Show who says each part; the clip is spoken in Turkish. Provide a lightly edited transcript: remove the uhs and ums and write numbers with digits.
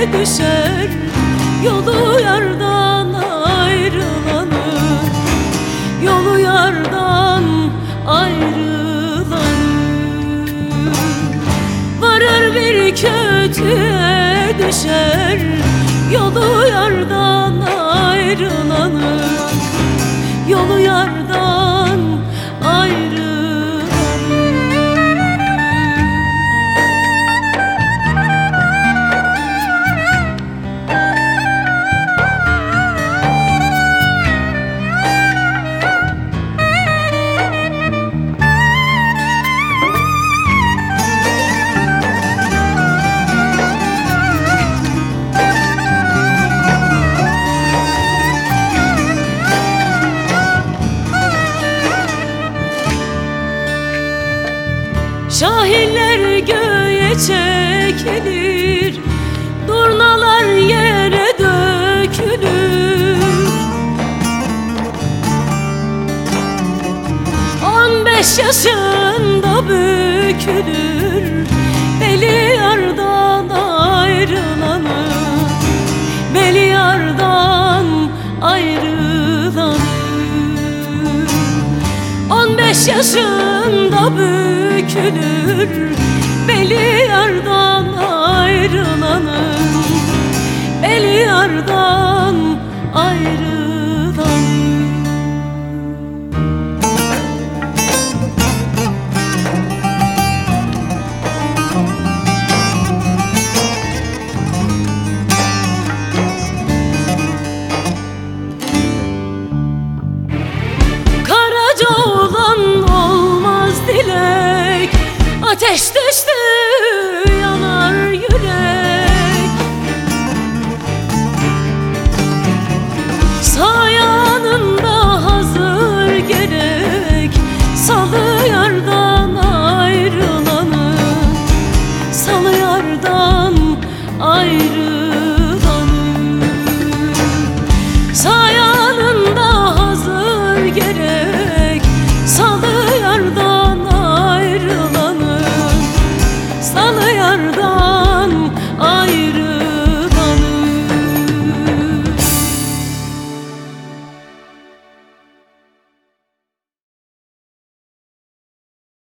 Speaker 1: düşer yolu yardan ayrılanı, yolu yardan ayrılanı. Varır bir kötüye düşer yolu yardan ayrılanı, yolu yardan ayrılanı. Şahiller göğe çekilir, durnalar yere dökülür. 15 yaşında bükülür beli yardan ayrılanı, beli yardan ayrılanı. 15 yaşında bükülür beli yardan ayrılanı, beli yardan ayrılanı. Karaca olan olmaz dilek, ateş düştü yanar yürek. Sağ yanında hazır gerek, salı yardan ayrılanı, salı yardan ayrılanı. Sağ yanında hazır gerek, salı yardan ayrılanı, salı yardan